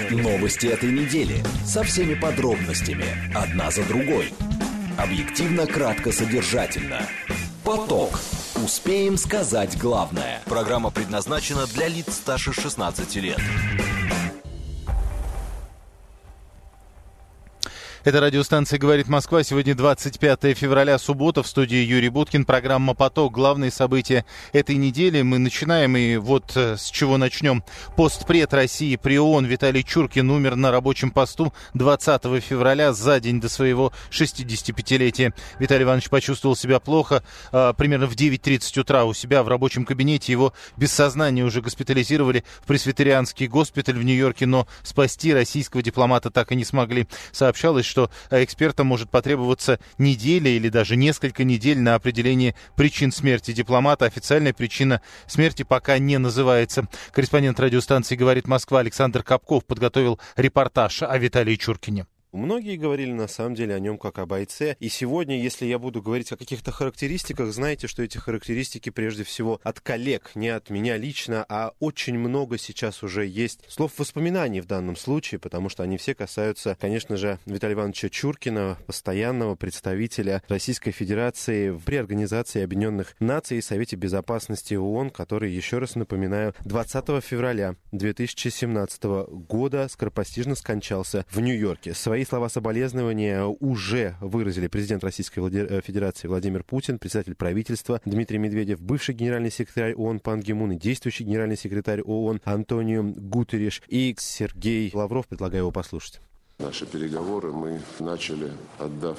Новости этой недели со всеми подробностями, одна за другой. Объективно, кратко, содержательно. Поток. Успеем сказать главное. Программа предназначена для лиц старше 16 лет. Это радиостанция «Говорит Москва». Сегодня 25 февраля, суббота. В студии Юрий Буткин. Программа «Поток». Главные события этой недели. Мы начинаем, и вот с чего начнем. Постпред России при ООН Виталий Чуркин умер на рабочем посту 20 февраля, за день до своего 65-летия. Виталий Иванович почувствовал себя плохо. Примерно в 9:30 утра у себя в рабочем кабинете его без сознания уже госпитализировали в Пресвитерианский госпиталь в Нью-Йорке, но спасти российского дипломата так и не смогли. Сообщалось, что экспертам может потребоваться неделя или даже несколько недель на определение причин смерти дипломата. Официальная причина смерти пока не называется. Корреспондент радиостанции «Говорит Москва» Александр Капков подготовил репортаж о Виталии Чуркине. Многие говорили на самом деле о нем как о бойце. И сегодня, если я буду говорить о каких-то характеристиках, знаете, что эти характеристики прежде всего от коллег, не от меня лично, а очень много сейчас уже есть слов воспоминаний в данном случае, потому что они все касаются, конечно же, Виталия Ивановича Чуркина, постоянного представителя Российской Федерации при Организации Объединенных Наций и Совете Безопасности ООН, который, еще раз напоминаю, 20 февраля 2017 года скоропостижно скончался в Нью-Йорке. Свои слова соболезнования уже выразили президент Российской Федерации Владимир Путин, председатель правительства Дмитрий Медведев, бывший генеральный секретарь ООН Пан Ги Мун и действующий генеральный секретарь ООН Антонио Гутерриш и Сергей Лавров. Предлагаю его послушать. Наши переговоры мы начали, отдав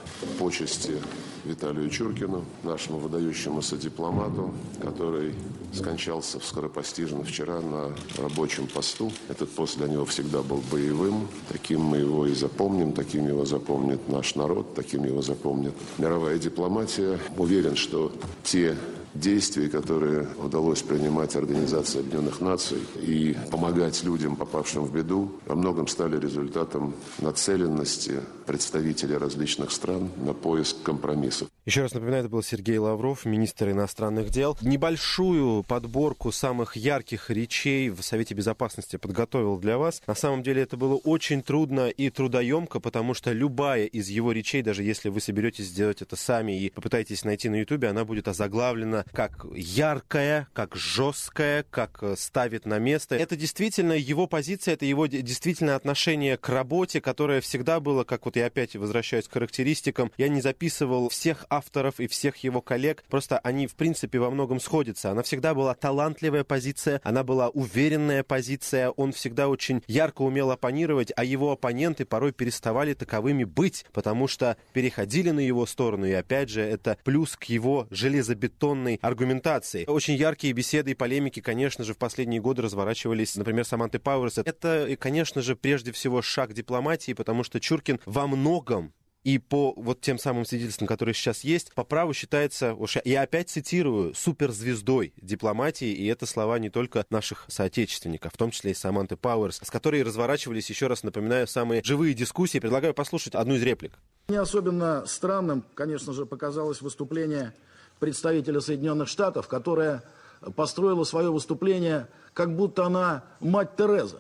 почести Виталию Чуркину, нашему выдающемуся дипломату, который скончался скоропостижно вчера на рабочем посту. Этот пост для него всегда был боевым. Таким мы его и запомним, таким его запомнит наш народ, таким его запомнит мировая дипломатия. Уверен, что те действия, которые удалось принимать Организации Объединенных Наций и помогать людям, попавшим в беду, во многом стали результатом нацеленности представителей различных стран на поиск компромиссов. Еще раз напоминаю, это был Сергей Лавров, министр иностранных дел. Небольшую подборку самых ярких речей в Совете Безопасности подготовил для вас. На самом деле это было очень трудно и трудоемко, потому что любая из его речей, даже если вы соберетесь сделать это сами и попытаетесь найти на Ютубе, она будет озаглавлена как яркая, как жесткая, как ставит на место. Это действительно его позиция, это его действительно отношение к работе, которое всегда было, как вот я опять возвращаюсь к характеристикам, я не записывал всех авторов и всех его коллег, просто они в принципе во многом сходятся. Она всегда была талантливая позиция, она была уверенная позиция, он всегда очень ярко умел оппонировать, а его оппоненты порой переставали таковыми быть, потому что переходили на его сторону, и опять же это плюс к его железобетонной аргументации. Очень яркие беседы и полемики, конечно же, в последние годы разворачивались, например, Саманты Пауэрс. Это, конечно же, прежде всего шаг дипломатии, потому что Чуркин во многом и по вот тем самым свидетельствам, которые сейчас есть, по праву считается, я опять цитирую, суперзвездой дипломатии, и это слова не только наших соотечественников, в том числе и Саманты Пауэрс, с которой разворачивались, еще раз напоминаю, самые живые дискуссии. Предлагаю послушать одну из реплик. Не особенно странным, конечно же, показалось выступление представителя Соединенных Штатов, которая построила свое выступление, как будто она мать Тереза.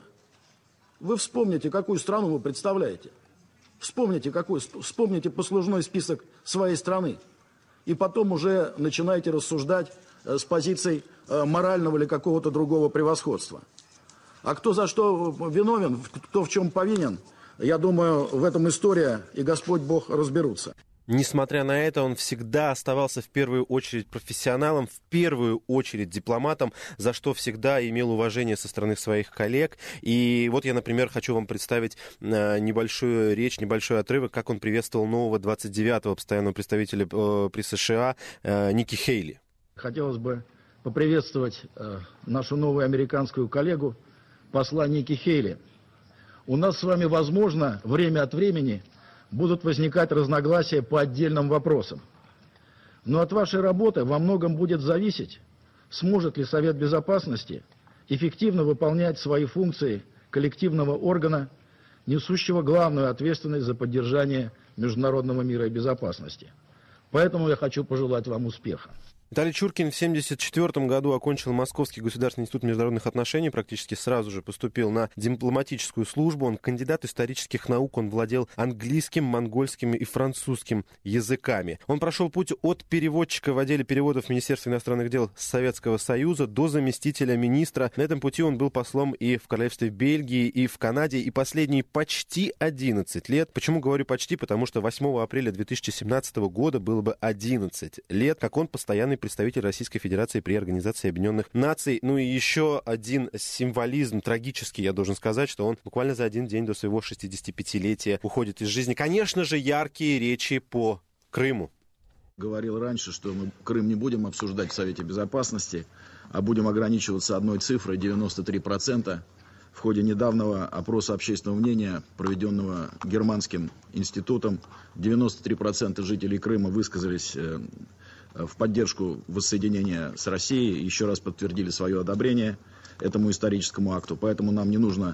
Вы вспомните, какую страну вы представляете. Вспомните послужной список своей страны. И потом уже начинайте рассуждать с позиций морального или какого-то другого превосходства. А кто за что виновен, кто в чем повинен, я думаю, в этом история и Господь Бог разберутся. Несмотря на это, он всегда оставался в первую очередь профессионалом, в первую очередь дипломатом, за что всегда имел уважение со стороны своих коллег. И вот я, например, хочу вам представить небольшую речь, небольшой отрывок, как он приветствовал нового 29-го постоянного представителя при США Ники Хейли. Хотелось бы поприветствовать нашу новую американскую коллегу, посла Ники Хейли. У нас с вами, возможно, время от времени будут возникать разногласия по отдельным вопросам. Но от вашей работы во многом будет зависеть, сможет ли Совет Безопасности эффективно выполнять свои функции коллективного органа, несущего главную ответственность за поддержание международного мира и безопасности. Поэтому я хочу пожелать вам успеха. Виталий Чуркин в 1974 году окончил Московский государственный институт международных отношений, практически сразу же поступил на дипломатическую службу. Он кандидат исторических наук, он владел английским, монгольским и французским языками. Он прошел путь от переводчика в отделе переводов Министерства иностранных дел Советского Союза до заместителя министра. На этом пути он был послом и в Королевстве Бельгии, и в Канаде, и последние почти 11 лет. Почему говорю почти? Потому что 8 апреля 2017 года было бы 11 лет, как он постоянный представитель Российской Федерации при Организации Объединенных Наций. Ну и еще один символизм трагический, я должен сказать, что он буквально за один день до своего 65-летия уходит из жизни. Конечно же, яркие речи по Крыму. Говорил раньше, что мы Крым не будем обсуждать в Совете Безопасности, а будем ограничиваться одной цифрой — 93%. В ходе недавнего опроса общественного мнения, проведенного Германским институтом, 93% жителей Крыма высказались в поддержку воссоединения с Россией, еще раз подтвердили свое одобрение этому историческому акту. Поэтому нам не нужно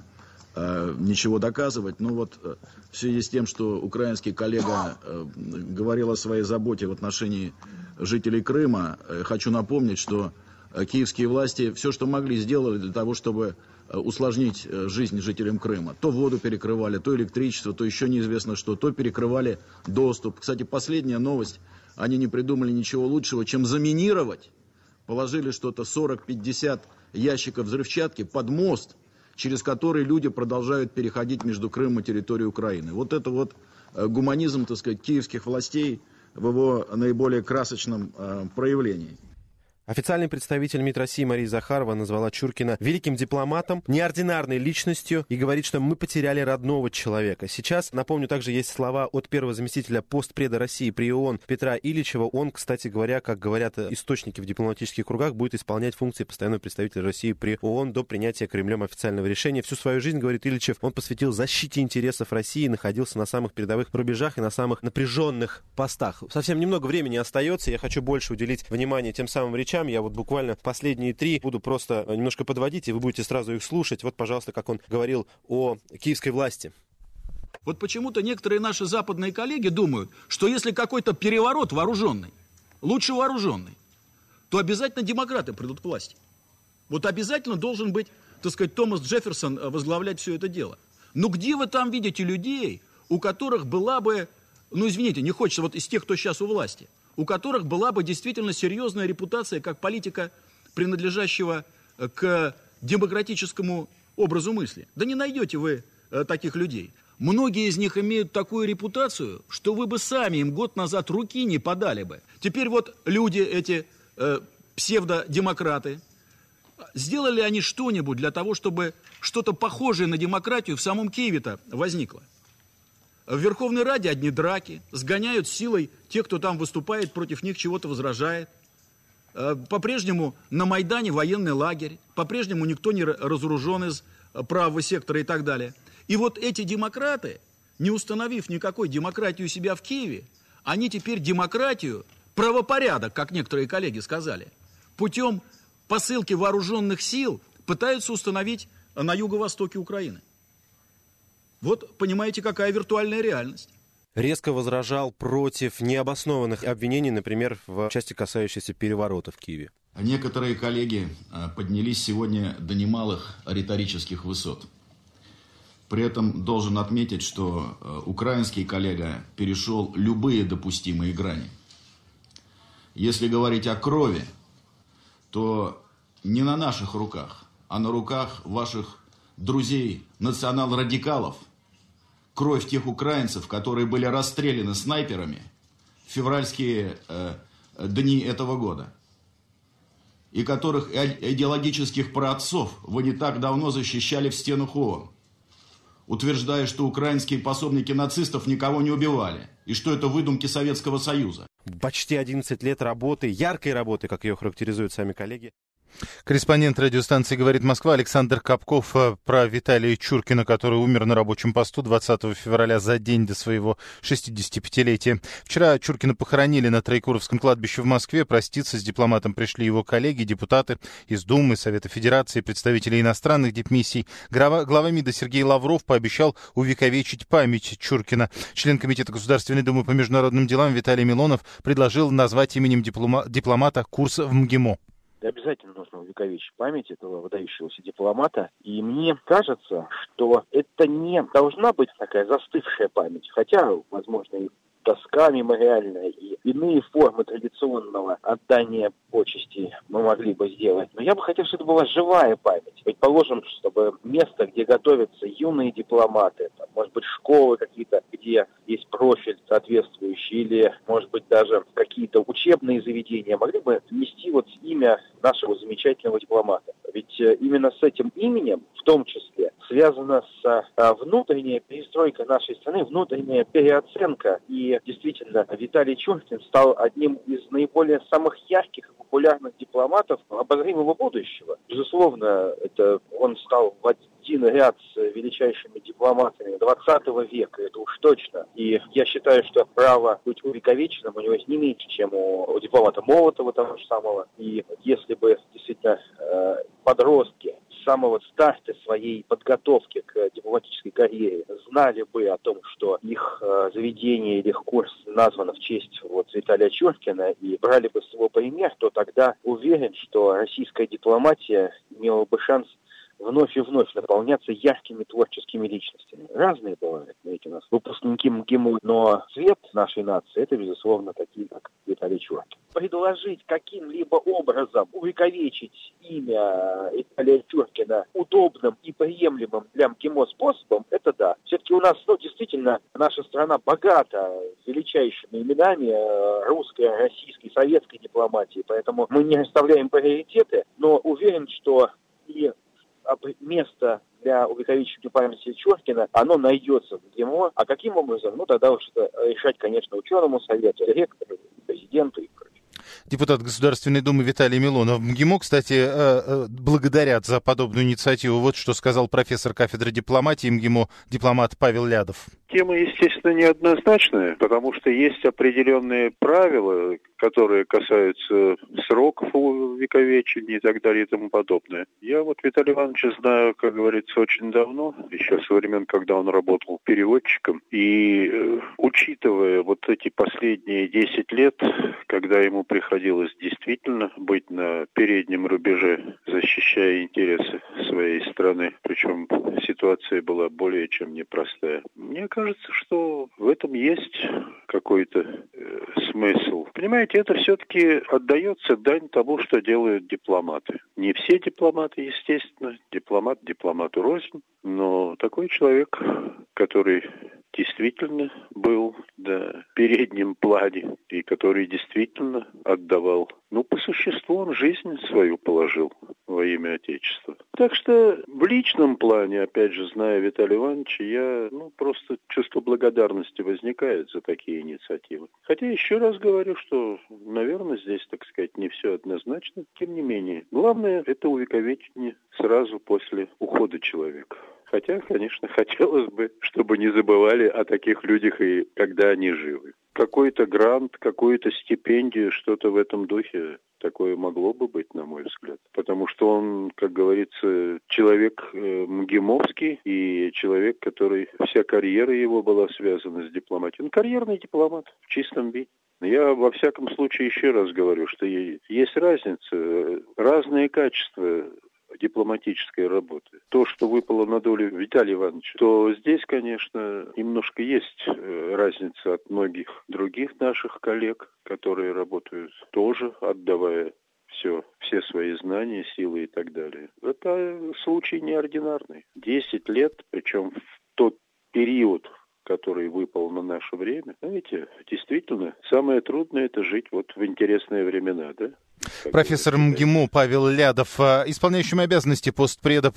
ничего доказывать. Но вот в связи с тем, что украинский коллега говорил о своей заботе в отношении жителей Крыма, хочу напомнить, что киевские власти все, что могли, сделали для того, чтобы усложнить жизнь жителям Крыма. То воду перекрывали, то электричество, то еще неизвестно что, то перекрывали доступ. Кстати, последняя новость. Они не придумали ничего лучшего, чем заминировать. Положили что-то 40-50 ящиков взрывчатки под мост, через который люди продолжают переходить между Крымом и территорией Украины. Вот это вот гуманизм, так сказать, киевских властей в его наиболее красочном проявлении. Официальный представитель МИД России Мария Захарова назвала Чуркина великим дипломатом, неординарной личностью и говорит, что мы потеряли родного человека. Сейчас, напомню, также есть слова от первого заместителя постпреда России при ООН Петра Ильичева. Он, кстати говоря, как говорят источники в дипломатических кругах, будет исполнять функции постоянного представителя России при ООН до принятия Кремлем официального решения. Всю свою жизнь, говорит Ильичев, он посвятил защите интересов России, находился на самых передовых рубежах и на самых напряженных постах. Совсем немного времени остается, я хочу больше уделить внимание тем самым речам. Я вот буквально последние 3 буду просто немножко подводить, и вы будете сразу их слушать. Вот, пожалуйста, как он говорил о киевской власти. Вот почему-то некоторые наши западные коллеги думают, что если какой-то переворот вооруженный, лучше вооруженный, то обязательно демократы придут к власти. Вот обязательно должен быть, так сказать, Томас Джефферсон возглавлять все это дело. Но где вы там видите людей, у которых была бы, ну извините, не хочется вот из тех, кто сейчас у власти, у которых была бы действительно серьезная репутация как политика, принадлежащего к демократическому образу мысли. Да не найдете вы таких людей. Многие из них имеют такую репутацию, что вы бы сами им год назад руки не подали бы. Теперь вот люди эти, псевдодемократы, сделали они что-нибудь для того, чтобы что-то похожее на демократию в самом Киеве-то возникло? В Верховной Раде одни драки, сгоняют силой тех, кто там выступает, против них чего-то возражает. По-прежнему на Майдане военный лагерь, по-прежнему никто не разоружен из правого сектора и так далее. И вот эти демократы, не установив никакой демократии у себя в Киеве, они теперь демократию, правопорядок, как некоторые коллеги сказали, путем посылки вооруженных сил пытаются установить на юго-востоке Украины. Вот, понимаете, какая виртуальная реальность. Резко возражал против необоснованных обвинений, например, в части, касающейся переворота в Киеве. Некоторые коллеги поднялись сегодня до немалых риторических высот. При этом должен отметить, что украинский коллега перешел любые допустимые грани. Если говорить о крови, то не на наших руках, а на руках ваших друзей-национал-радикалов, кровь тех украинцев, которые были расстреляны снайперами в февральские дни этого года, и которых идеологических праотцов вы не так давно защищали в стенах ООН, утверждая, что украинские пособники нацистов никого не убивали, и что это выдумки Советского Союза. Почти 11 лет работы, яркой работы, как ее характеризуют сами коллеги. Корреспондент радиостанции «Говорит Москва» Александр Капков про Виталия Чуркина, который умер на рабочем посту 20 февраля за день до своего 65-летия. Вчера Чуркина похоронили на Троекуровском кладбище в Москве. Проститься с дипломатом пришли его коллеги, депутаты из Думы, Совета Федерации, представители иностранных дипмиссий. Глава МИДа Сергей Лавров пообещал увековечить память Чуркина. Член Комитета Государственной Думы по международным делам Виталий Милонов предложил назвать именем дипломата курс в МГИМО. Обязательно нужно увековечить память этого выдающегося дипломата. И мне кажется, что это не должна быть такая застывшая память. Хотя, возможно, и доска мемориальная, и иные формы традиционного отдания почести мы могли бы сделать. Но я бы хотел, чтобы это была живая память. Предположим, чтобы место, где готовятся юные дипломаты, там, может быть, школы какие-то, где есть профиль соответствующий, или, может быть, даже какие-то учебные заведения, могли бы внести вот имя нашего замечательного дипломата. Ведь именно с этим именем, в том числе, связана с внутренняя перестройка нашей страны, внутренняя переоценка. И действительно, Виталий Чуркин стал одним из наиболее самых ярких и популярных дипломатов обозримого будущего. Безусловно, он стал в один ряд с величайшими дипломатами 20 века, это уж точно. И я считаю, что право быть увековеченным у него есть не меньше, чем у дипломата Молотова того же самого. И если бы действительно подростки с самого старта своей подготовки к дипломатической карьере знали бы о том, что их заведение или их курс названо в честь Виталия Чуркина, и брали бы с его пример, то тогда уверен, что российская дипломатия имела бы шанс вновь и вновь наполняться яркими творческими личностями. Разные бывают, знаете, у нас выпускники МГИМО, но цвет нашей нации — это, безусловно, такие, как Виталий Чуркин. Предложить каким-либо образом увековечить имя Виталия Чуркина удобным и приемлемым для МГИМО способом — это да. Все-таки у нас, действительно, наша страна богата величайшими именами русской, российской, советской дипломатии, поэтому мы не расставляем приоритеты, но уверен, что и место для увековечивания памяти Чуркина, оно найдется в МГИМО. А каким образом? Тогда уж это решать, конечно, ученому совету, ректору, президенту и прочее. Депутат Государственной Думы Виталий Милонов. МГИМО, кстати, благодарят за подобную инициативу. Вот что сказал профессор кафедры дипломатии МГИМО, дипломат Павел Лядов. Тема, естественно, неоднозначная, потому что есть определенные правила, которые касаются сроков увековечения и так далее и тому подобное. Я Виталия Ивановича знаю, как говорится, очень давно, еще со времен, когда он работал переводчиком. И учитывая эти последние 10 лет, когда ему приходилось действительно быть на переднем рубеже, защищая интересы своей страны, причем ситуация была более чем непростая. Мне кажется, что в этом есть какой-то смысл. Понимаете, это все-таки отдается дань тому, что делают дипломаты. Не все дипломаты, естественно. Дипломат дипломату рознь. Но такой человек, который действительно был на переднем плане и который действительно отдавал. По существу он жизнь свою положил во имя Отечества. Так что в личном плане, опять же, зная Виталия Ивановича, я просто чувство благодарности возникает за такие инициативы. Хотя еще раз говорю, что, наверное, здесь, так сказать, не все однозначно. Тем не менее, главное — это увековечение сразу после ухода человека. Хотя, конечно, хотелось бы, чтобы не забывали о таких людях и когда они живы. Какой-то грант, какую-то стипендию, что-то в этом духе такое могло бы быть, на мой взгляд. Потому что он, как говорится, человек МГИМовский и человек, который вся карьера его была связана с дипломатией. Он карьерный дипломат в чистом виде. Я, во всяком случае, еще раз говорю, что есть разница, разные качества дипломатической работы. То, что выпало на долю Виталия Ивановича, то здесь, конечно, немножко есть разница от многих других наших коллег, которые работают тоже, отдавая все свои знания, силы и так далее. Это случай неординарный. 10 лет, причем в тот период, который выпал на наше время. Знаете, действительно, самое трудное – это жить вот в интересные времена, да? Профессор МГИМО Павел Лядов. Исполняющим обязанности постпреда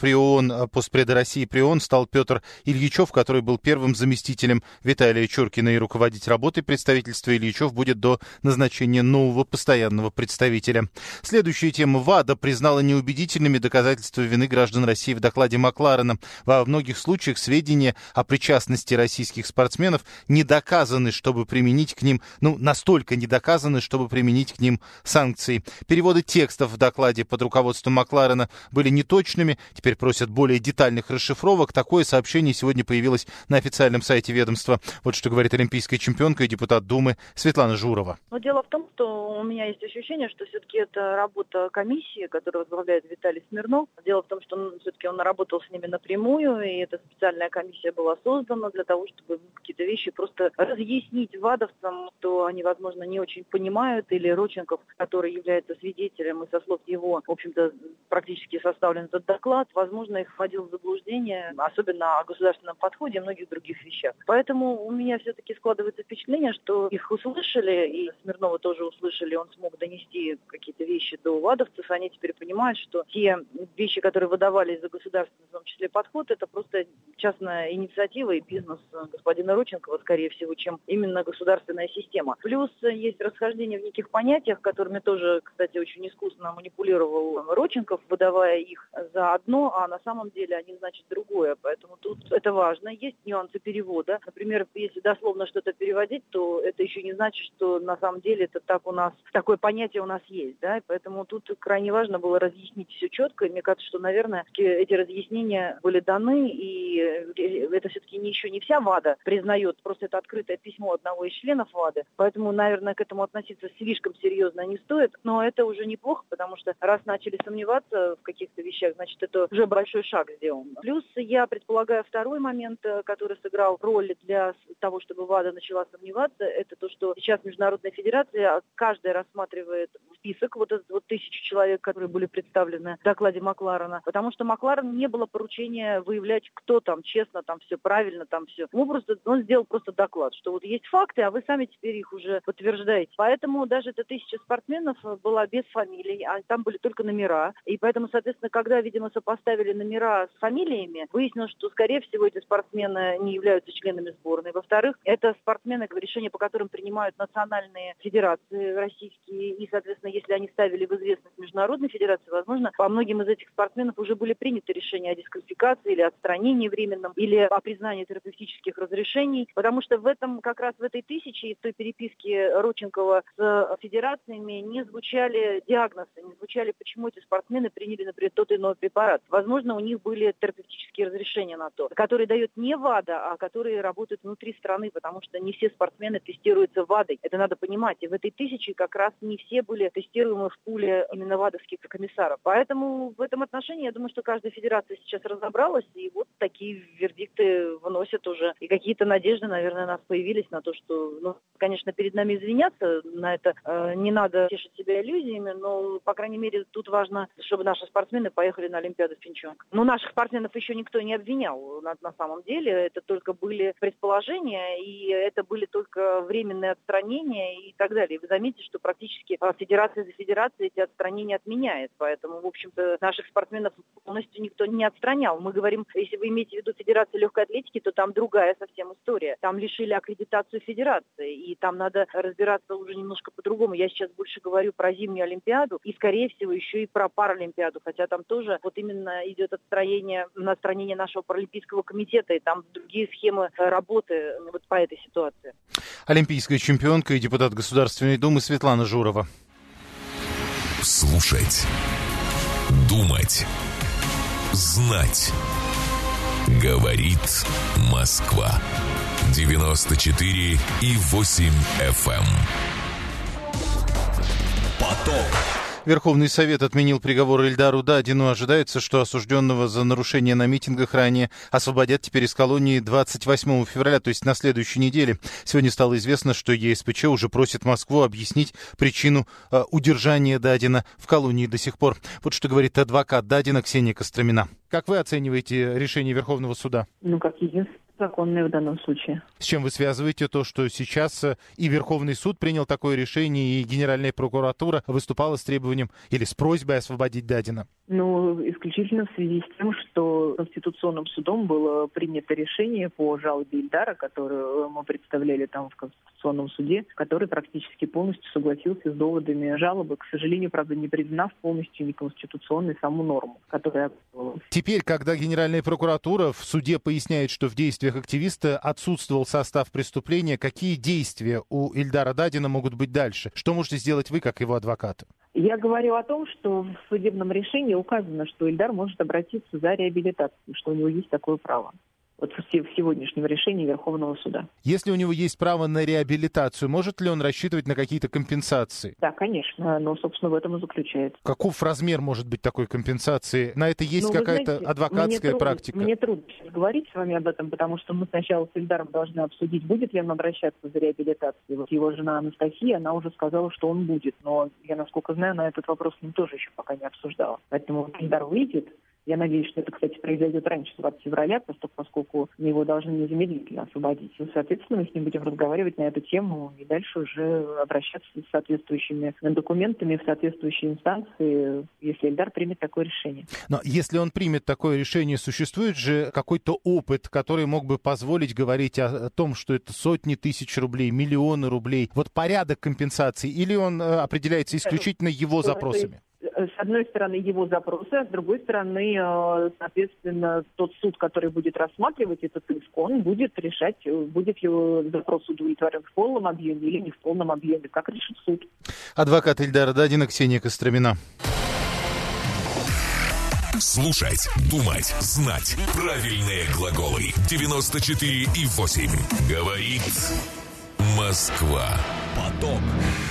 России при ООН стал Петр Ильичев, который был первым заместителем Виталия Чуркина, и руководить работой представительства Ильичев будет до назначения нового постоянного представителя. Следующая тема. ВАДА признала неубедительными доказательства вины граждан России в докладе Макларена. Во многих случаях сведения о причастности российских спортсменов не доказаны, чтобы применить к ним, настолько не доказаны, чтобы применить к ним санкции. Переводы текстов в докладе под руководством Макларена были неточными. Теперь просят более детальных расшифровок. Такое сообщение сегодня появилось на официальном сайте ведомства. Вот что говорит олимпийская чемпионка и депутат Думы Светлана Журова. Но дело в том, что у меня есть ощущение, что все-таки это работа комиссии, которую возглавляет Виталий Смирнов. Дело в том, что все-таки он работал с ними напрямую, и эта специальная комиссия была создана для того, чтобы какие-то вещи просто разъяснить вадовцам, что они, возможно, не очень понимают, или Родченков, который является свидетелем, и со слов его, в общем-то, практически составлен этот доклад, возможно, их вводил в заблуждение, особенно о государственном подходе и многих других вещах. Поэтому у меня все-таки складывается впечатление, что их услышали, и Смирнова тоже услышали, он смог донести какие-то вещи до вадовцев, они теперь понимают, что те вещи, которые выдавались за государственный, в том числе, подход, это просто частная инициатива и бизнес господина Родченкова, скорее всего, чем именно государственная система. Плюс есть расхождение в неких понятиях, которыми тоже, кстати, очень искусно манипулировал Родченков, выдавая их за одно, а на самом деле они значат другое. Поэтому тут это важно. Есть нюансы перевода. Например, если дословно что-то переводить, то это еще не значит, что на самом деле это так у нас, такое понятие у нас есть. Да? И поэтому тут крайне важно было разъяснить все четко. И мне кажется, что, наверное, эти разъяснения были даны, и это все-таки еще не вся ВАДА признает, просто это открытое письмо одного из членов ВАДы. Поэтому, наверное, к этому относиться слишком серьезно не стоит. Но это уже неплохо, потому что раз начали сомневаться в каких-то вещах, значит, это уже большой шаг сделан. Плюс я предполагаю второй момент, который сыграл роль для того, чтобы ВАДА начала сомневаться, это то, что сейчас Международная федерация, каждая рассматривает список, вот этот вот 1000 человек, которые были представлены в докладе Макларена, потому что Макларен не было поручения выявлять, кто там честно, там все правильно, там все. Он сделал просто доклад, что вот есть факты, а вы сами теперь их уже подтверждаете. Поэтому даже это 1000 спортсменов была без фамилий, а там были только номера. И поэтому, соответственно, когда, видимо, сопоставили номера с фамилиями, выяснилось, что, скорее всего, эти спортсмены не являются членами сборной. Во-вторых, это спортсмены, решения по которым принимают национальные федерации российские. И, соответственно, если они ставили в известность Международной федерации, возможно, по многим из этих спортсменов уже были приняты решения о дисквалификации или отстранении временном, или о признании терапевтических разрешений. Потому что как раз в этой 1000 и в той переписке Родченкова с федерациями не звучали диагнозы, не звучали, почему эти спортсмены приняли, например, тот или иной препарат. Возможно, у них были терапевтические разрешения на то, которые дает не ВАДА, а которые работают внутри страны, потому что не все спортсмены тестируются ВАДой. Это надо понимать. И в этой 1000 как раз не все были тестируемы в пуле именно ВАДовских комиссаров. Поэтому в этом отношении, я думаю, что каждая федерация сейчас разобралась, и вот такие вердикты выносят уже. И какие-то надежды, наверное, у нас появились на то, что, конечно, перед нами извиняться, на это не надо тешить себя иллюзиями, но, по крайней мере, тут важно, чтобы наши спортсмены поехали на Олимпиаду в Пхенчхан. Но наших спортсменов еще никто не обвинял на самом деле. Это только были предположения, и это были только временные отстранения и так далее. Вы заметите, что практически федерация за федерацией эти отстранения отменяет. Поэтому, в общем-то, наших спортсменов полностью никто не отстранял. Мы говорим, если вы имеете в виду Федерацию легкой атлетики, то там другая совсем история. Там лишили аккредитацию федерации, и там надо разбираться уже немножко по-другому. Я сейчас больше говорю про зимнюю Олимпиаду и, скорее всего, еще и про Паралимпиаду, хотя там тоже вот именно идет отстранение нашего Паралимпийского комитета, и там другие схемы работы вот по этой ситуации. Олимпийская чемпионка и депутат Государственной Думы Светлана Журова. Слушать, думать, знать. Говорит Москва. 94,8 FM. Поток. Верховный Совет отменил приговор Ильдару Дадину. Ожидается, что осужденного за нарушение на митингах ранее освободят теперь из колонии 28 февраля, то есть на следующей неделе. Сегодня стало известно, что ЕСПЧ уже просит Москву объяснить причину удержания Дадина в колонии до сих пор. Вот что говорит адвокат Дадина Ксения Костромина. Как вы оцениваете решение Верховного суда? Как единственное законные в данном случае. С чем вы связываете то, что сейчас и Верховный суд принял такое решение, и Генеральная прокуратура выступала с требованием или с просьбой освободить Дадина? Исключительно в связи с тем, что Конституционным судом было принято решение по жалобе Ильдара, которую мы представляли там в Конституционном суде, который практически полностью согласился с доводами жалобы. К сожалению, правда, не признав полностью неконституционной саму норму, которая... Теперь, когда Генеральная прокуратура в суде поясняет, что в действиях активиста отсутствовал состав преступления, какие действия у Ильдара Дадина могут быть дальше? Что можете сделать вы, как его адвокат? Я говорю о том, что в судебном решении указано, что Ильдар может обратиться за реабилитацией, что у него есть такое право. Вот в сегодняшнем решении Верховного суда. Если у него есть право на реабилитацию, может ли он рассчитывать на какие-то компенсации? Да, конечно, но, собственно, в этом и заключается. Каков размер может быть такой компенсации? На это есть какая-то адвокатская практика? Мне трудно сейчас говорить с вами об этом, потому что мы сначала с Ильдаром должны обсудить, будет ли он обращаться за реабилитацией. Вот его жена Анастасия, она уже сказала, что он будет, но я, насколько знаю, на этот вопрос с ним тоже еще пока не обсуждала. Поэтому вот Ильдар выйдет. Я надеюсь, что это, кстати, произойдет раньше 20 февраля, поскольку его должны незамедлительно освободить. И, соответственно, мы с ним будем разговаривать на эту тему и дальше уже обращаться с соответствующими документами в соответствующие инстанции, если Ильдар примет такое решение. Но если он примет такое решение, существует же какой-то опыт, который мог бы позволить говорить о том, что это сотни тысяч рублей, миллионы рублей. Вот порядок компенсации, или он определяется исключительно его запросами? С одной стороны, его запросы, а с другой стороны, соответственно, тот суд, который будет рассматривать этот иск, он будет решать, будет его запрос удовлетворен в полном объеме или не в полном объеме, как решит суд. Адвокат Ильдара Дадина Ксения Костромина. Слушать, думать, знать. Правильные глаголы. 94,8. Говорит Москва. Поток.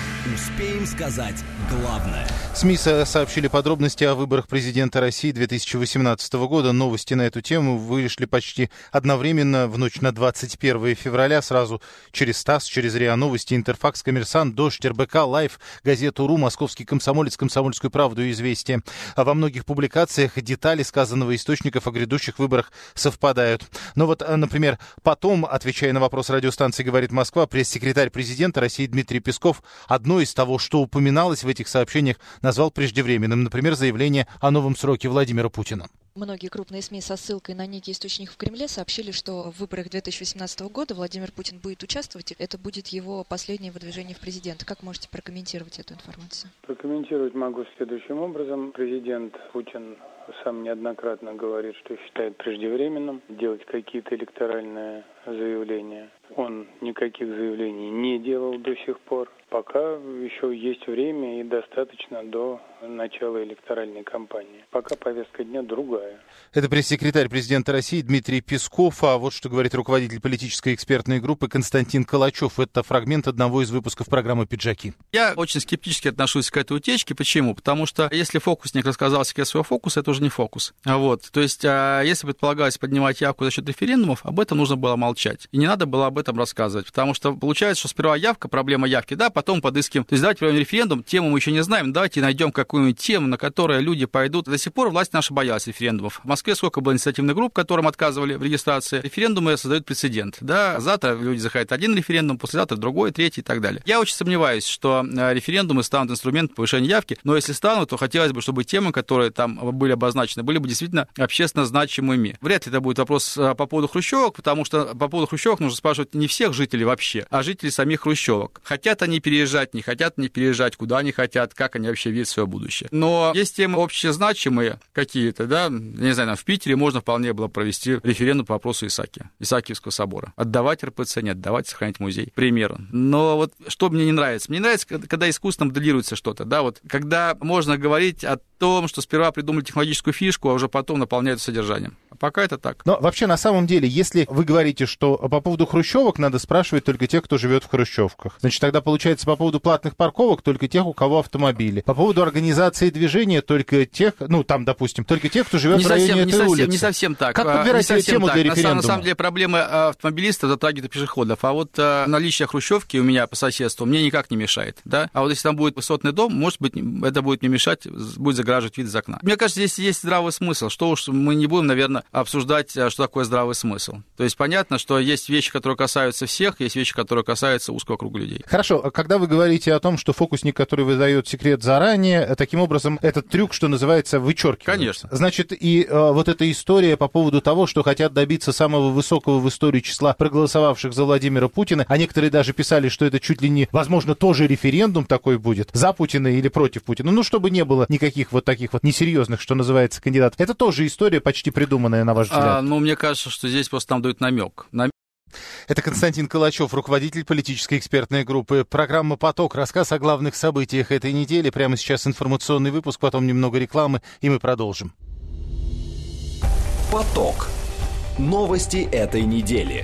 Успеем сказать главное. СМИ сообщили подробности о выборах президента России 2018 года. Новости на эту тему вышли почти одновременно в ночь на 21 февраля. Сразу через ТАСС, через РИА Новости, Интерфакс, Коммерсант, Дождь, РБК, Лайф, Газету.ру, Московский комсомолец, Комсомольскую правду и Известия. А во многих публикациях детали сказанного источников о грядущих выборах совпадают. Но вот, например, потом, отвечая на вопрос радиостанции «Говорит Москва», пресс-секретарь президента России Дмитрий Песков одно из того, что упоминалось в этих сообщениях, назвал преждевременным. Например, заявление о новом сроке Владимира Путина. Многие крупные СМИ со ссылкой на некий источник в Кремле сообщили, что в выборах 2018 года Владимир Путин будет участвовать, и это будет его последнее выдвижение в президенты. Как можете прокомментировать эту информацию? Прокомментировать могу следующим образом. Президент Путин сам неоднократно говорит, что считает преждевременным делать какие-то электоральные заявления. Он никаких заявлений не делал до сих пор. Пока еще есть время и достаточно до начала электоральной кампании. Пока повестка дня другая. Это пресс-секретарь президента России Дмитрий Песков. А вот что говорит руководитель политической экспертной группы Константин Калачев. Это фрагмент одного из выпусков программы «Пиджаки». Я очень скептически отношусь к этой утечке. Почему? Потому что если фокусник рассказал секрет своего фокуса, это уже не фокус. Вот. То есть, если предполагалось поднимать явку за счет референдумов, об этом нужно было молчать. И не надо было об этом рассказывать. Потому что получается, что сперва явка, проблема явки, да, потом подыскиваем. То есть давайте проведем референдум, тему мы еще не знаем, давайте найдем какую-нибудь тему, на которую люди пойдут. До сих пор власть наша боялась референдумов. В Москве сколько было инициативных групп, которым отказывали в регистрации. Референдумы создают прецедент. Да, завтра люди захотят один референдум, послезавтра другой, третий и так далее. Я очень сомневаюсь, что референдумы станут инструментом повышения явки, но если станут, то хотелось бы, чтобы темы, которые там были обозначены, были бы действительно общественно значимыми. Вряд ли это будет вопрос по поводу хрущевок, потому что по поводу хрущевок нужно спрашивать не всех жителей вообще, а жителей самих хрущевок. Хотят они переезжать, не хотят они переезжать, куда они хотят, как они вообще видят свое будущее. Но есть темы общезначимые какие-то, да, не знаю, в Питере можно вполне было провести референдум по вопросу Исаакиевского собора. Отдавать РПЦ, не отдавать, сохранить музей, к примеру. Но вот что мне не нравится? Мне нравится, когда искусственно моделируется что-то, да, вот, когда можно говорить о том, что сперва придумали технологическую фишку, а уже потом наполняют содержанием. А пока это так. Но вообще, на самом деле, если вы говорите, что по поводу хрущевок надо спрашивать только тех, кто живет в хрущевках, значит, тогда получается, касается по поводу платных парковок только тех, у кого автомобили. По поводу организации движения только тех, ну, там, допустим, только тех, кто живет в районе этой улицы. Не совсем так. Как подбирать тему для референдума? На самом деле проблемы автомобилистов затрагивают пешеходов. А вот наличие хрущевки у меня по соседству мне никак не мешает. Да? А вот если там будет высотный дом, может быть, это будет не мешать, будет загораживать вид из окна. Мне кажется, здесь есть здравый смысл. Что уж мы не будем, наверное, обсуждать, что такое здравый смысл. То есть понятно, что есть вещи, которые касаются всех, есть вещи, которые касаются узкого круга людей. Хорошо, когда вы говорите о том, что фокусник, который выдает секрет заранее, таким образом этот трюк, что называется, вычеркивает. Конечно. Значит, и вот эта история по поводу того, что хотят добиться самого высокого в истории числа проголосовавших за Владимира Путина, а некоторые даже писали, что это чуть ли не, возможно, тоже референдум такой будет, за Путина или против Путина, ну, чтобы не было никаких вот таких вот несерьезных, что называется, кандидатов. Это тоже история почти придуманная, на ваш взгляд? Ну, мне кажется, что здесь просто нам дают намек. Это Константин Калачев, руководитель политической экспертной группы. Программа «Поток». Рассказ о главных событиях этой недели. Прямо сейчас информационный выпуск, потом немного рекламы, и мы продолжим. «Поток». Новости этой недели.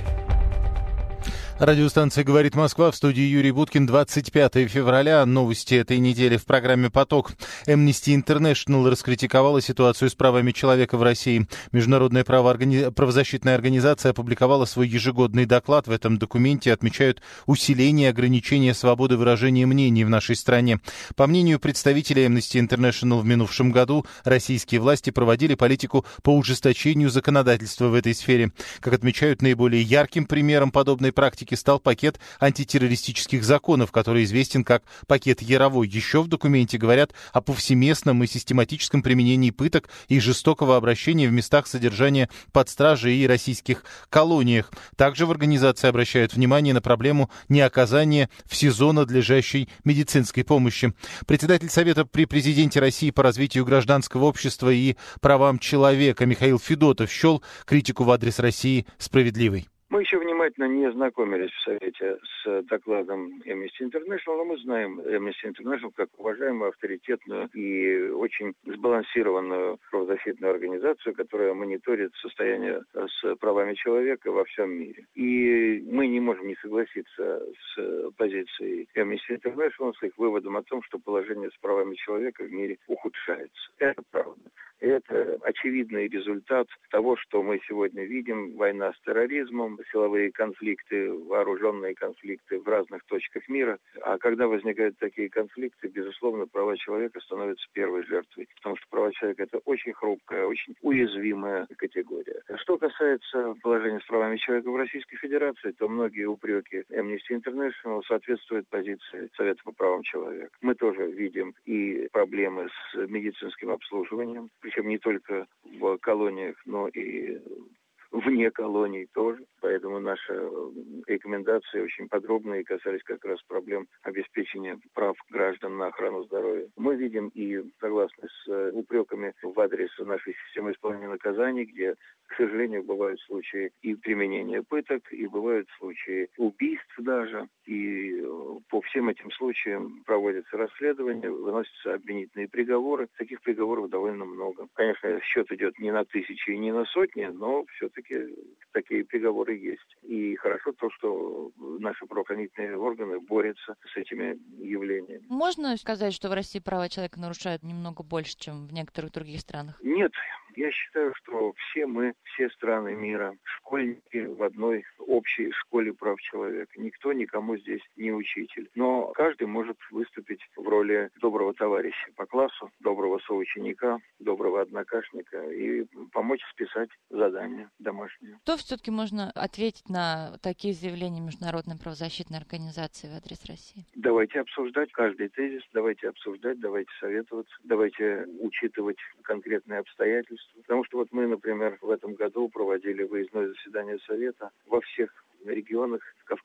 Радиостанция «Говорит Москва», в студии Юрий Буткин, 25 февраля. Новости этой недели в программе «Поток». Amnesty International раскритиковала ситуацию с правами человека в России. Международная правозащитная организация опубликовала свой ежегодный доклад. В этом документе отмечают усиление ограничения свободы выражения мнений в нашей стране. По мнению представителей Amnesty International, в минувшем году российские власти проводили политику по ужесточению законодательства в этой сфере. Как отмечают, наиболее ярким примером подобной практики стал пакет антитеррористических законов, который известен как пакет Яровой. Еще в документе говорят о повсеместном и систематическом применении пыток и жестокого обращения в местах содержания под стражей и российских колониях. Также в организации обращают внимание на проблему неоказания в СИЗО надлежащей медицинской помощи. Председатель Совета при президенте России по развитию гражданского общества и правам человека Михаил Федотов счел критику в адрес России справедливой. Мы еще внимательно не знакомились в Совете с докладом Amnesty International, но мы знаем Amnesty International как уважаемую, авторитетную и очень сбалансированную правозащитную организацию, которая мониторит состояние с правами человека во всем мире. И мы не можем не согласиться с позицией Amnesty International, с их выводом о том, что положение с правами человека в мире ухудшается. Это правда. Это очевидный результат того, что мы сегодня видим: война с терроризмом, силовые конфликты, вооруженные конфликты в разных точках мира. А когда возникают такие конфликты, безусловно, права человека становятся первой жертвой, потому что права человека — это очень хрупкая, очень уязвимая категория. Что касается положения с правами человека в Российской Федерации, то многие упреки Amnesty International соответствуют позиции Совета по правам человека. Мы тоже видим и проблемы с медицинским обслуживанием, причем не только в колониях, но и вне колоний тоже. Поэтому наши рекомендации очень подробные касались как раз проблем обеспечения прав граждан на охрану здоровья. Мы видим и согласны с упреками в адрес нашей системы исполнения наказаний, где, к сожалению, бывают случаи и применения пыток, и бывают случаи убийств даже. И по всем этим случаям проводятся расследования, выносятся обвинительные приговоры. Таких приговоров довольно много. Конечно, счет идет не на тысячи и не на сотни, но все-таки такие приговоры есть. И хорошо то, что наши правоохранительные органы борются с этими явлениями. Можно сказать, что в России права человека нарушают немного больше, чем в некоторых других странах? Нет. Я считаю, что все страны мира, школьники в одной общей школе прав человека. Никто никому здесь не учитель. Но каждый может выступить в роли доброго товарища по классу, доброго соученика, доброго однокашника и помочь списать задания домашние. Что все-таки можно ответить на такие заявления Международной правозащитной организации в адрес России? Давайте обсуждать каждый тезис, давайте обсуждать, давайте советоваться, давайте учитывать конкретные обстоятельства. Потому что вот мы, например, в этом году проводили выездное заседание Совета во всех регионах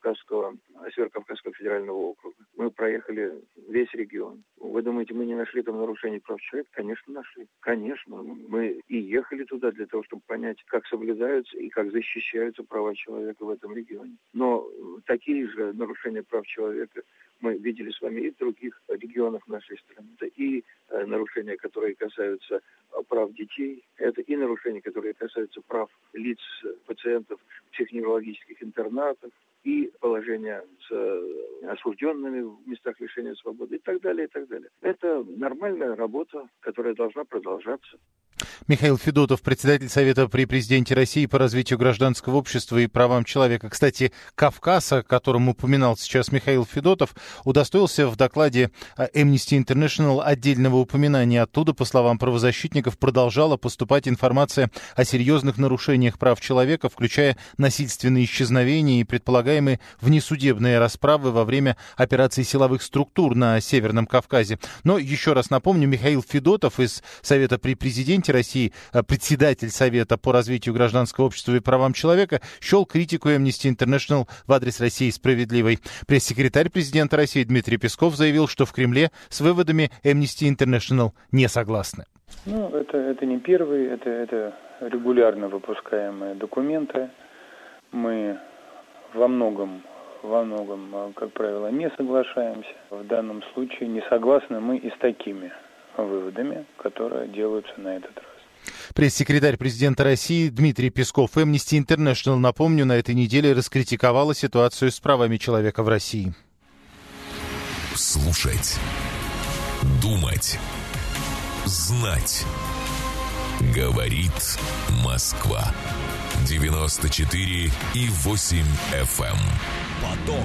Северо-Кавказского федерального округа. Мы проехали весь регион. Вы думаете, мы не нашли там нарушений прав человека? Конечно, нашли. Конечно. Мы и ехали туда для того, чтобы понять, как соблюдаются и как защищаются права человека в этом регионе. Но такие же нарушения прав человека мы видели с вами и в других регионах нашей страны. Это и нарушения, которые касаются прав детей, это и нарушения, которые касаются прав лиц, пациентов в психоневрологических интернатах, и положение с осужденными в местах лишения свободы и так далее, и так далее. Это нормальная работа, которая должна продолжаться. Михаил Федотов, председатель Совета при президенте России по развитию гражданского общества и правам человека. Кстати, Кавказ, о котором упоминал сейчас Михаил Федотов, удостоился в докладе Amnesty International отдельного упоминания. Оттуда, по словам правозащитников, продолжала поступать информация о серьезных нарушениях прав человека, включая насильственные исчезновения и предполагаемые внесудебные расправы во время операций силовых структур на Северном Кавказе. Но, еще раз напомню, Михаил Федотов из Совета при президенте России, председатель Совета по развитию гражданского общества и правам человека, счел критику Amnesty International в адрес России справедливой. Пресс-секретарь президента России Дмитрий Песков заявил, что в Кремле с выводами Amnesty International не согласны. Это не первый, это регулярно выпускаемые документы. Мы во многом, как правило, не соглашаемся. В данном случае не согласны мы и с такими выводами, которые делаются на этот раз. Пресс-секретарь президента России Дмитрий Песков. Amnesty International, напомню, на этой неделе раскритиковала ситуацию с правами человека в России. Слушать, думать, знать. Говорит Москва. 94,8 FM. Поток.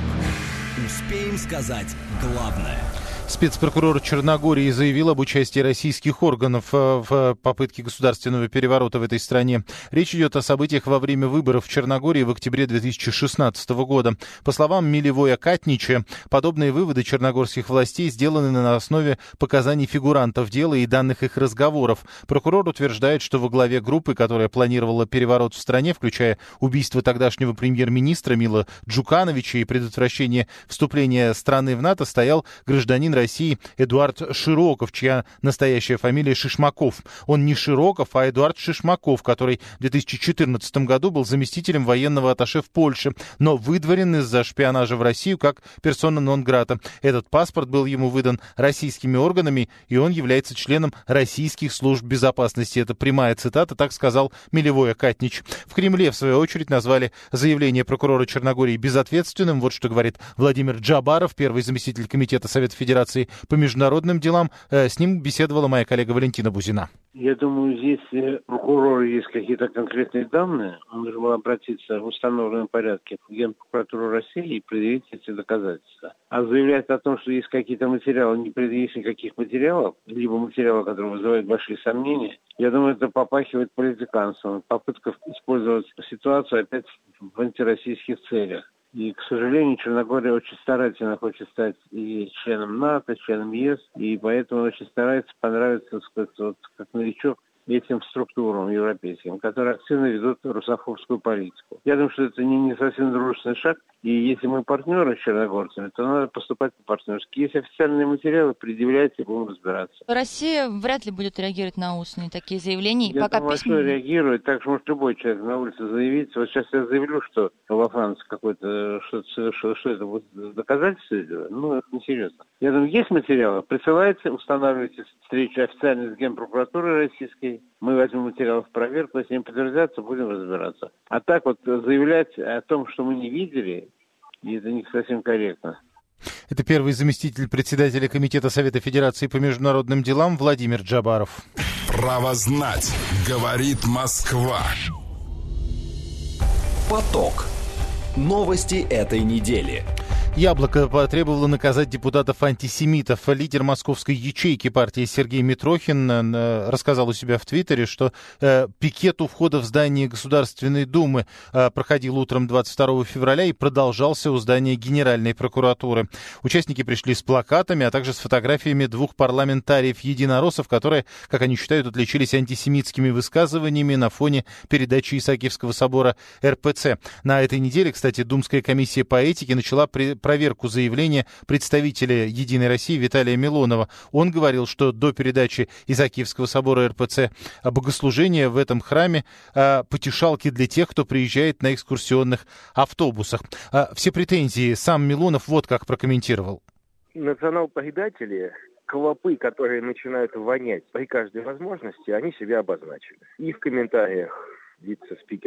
Успеем сказать главное. Спецпрокурор Черногории заявил об участии российских органов в попытке государственного переворота в этой стране. Речь идет о событиях во время выборов в Черногории в октябре 2016 года. По словам Милевоя Катнича, подобные выводы черногорских властей сделаны на основе показаний фигурантов дела и данных их разговоров. Прокурор утверждает, что во главе группы, которая планировала переворот в стране, включая убийство тогдашнего премьер-министра Мила Джукановича и предотвращение вступления страны в НАТО, стоял гражданин России Эдуард Широков, чья настоящая фамилия Шишмаков. Он не Широков, а Эдуард Шишмаков, который в 2014 году был заместителем военного атташе в Польше, но выдворен из-за шпионажа в Россию как персона нон-грата. Этот паспорт был ему выдан российскими органами, и он является членом российских служб безопасности. Это прямая цитата, так сказал Милевой Катнич. В Кремле, в свою очередь, назвали заявление прокурора Черногории безответственным. Вот что говорит Владимир Джабаров, первый заместитель Комитета Совета Федерации по международным делам. С ним беседовала моя коллега Валентина Бузина. Я думаю, если прокурору есть какие-то конкретные данные, он должен был обратиться в установленном порядке в Генпрокуратуру России и предъявить эти доказательства. А заявлять о том, что есть какие-то материалы, не предъявить никаких материалов, либо материалы, которые вызывают большие сомнения, я думаю, это попахивает политиканством, попытка использовать ситуацию опять в антироссийских целях. И, к сожалению, Черногория очень старательно хочет стать и членом НАТО, членом ЕС, и поэтому очень старается понравиться, так сказать, вот, как новичок этим структурам европейским, которые активно ведут русофобскую политику. Я думаю, что это не совсем дружественный шаг, и если мы партнеры с черногорцами, то надо поступать по-партнерски. Если официальные материалы, предъявляйте, будем разбираться. Россия вряд ли будет реагировать на устные такие заявления. Я пока думаю, что реагирует, так что может любой человек на улице заявить. Вот сейчас я заявлю, что во Франции какой-то, что это будет доказательство, это несерьезно. Я думаю, есть материалы, присылайте, устанавливайте встречу официально с Генпрокуратурой российской. Мы возьмем материалы в проверку, если они подтвердятся, будем разбираться. А так вот заявлять о том, что мы не видели, это не совсем корректно. Это первый заместитель председателя Комитета Совета Федерации по международным делам Владимир Джабаров. Право знать, говорит Москва. Поток. Новости этой недели. Яблоко потребовало наказать депутатов-антисемитов. Лидер московской ячейки партии Сергей Митрохин рассказал у себя в Твиттере, что пикет у входа в здание Государственной Думы проходил утром 22 февраля и продолжался у здания Генеральной прокуратуры. Участники пришли с плакатами, а также с фотографиями двух парламентариев-единороссов, которые, как они считают, отличились антисемитскими высказываниями на фоне передачи Исаакиевского собора РПЦ. На этой неделе, кстати, Думская комиссия по этике начала проверку заявления представителя «Единой России» Виталия Милонова. Он говорил, что до передачи Исаакиевского собора РПЦ богослужения в этом храме потешалки для тех, кто приезжает на экскурсионных автобусах. Все претензии сам Милонов вот как прокомментировал. Национал-поедатели, клопы, которые начинают вонять при каждой возможности, они себя обозначили. И в комментариях вице-спикера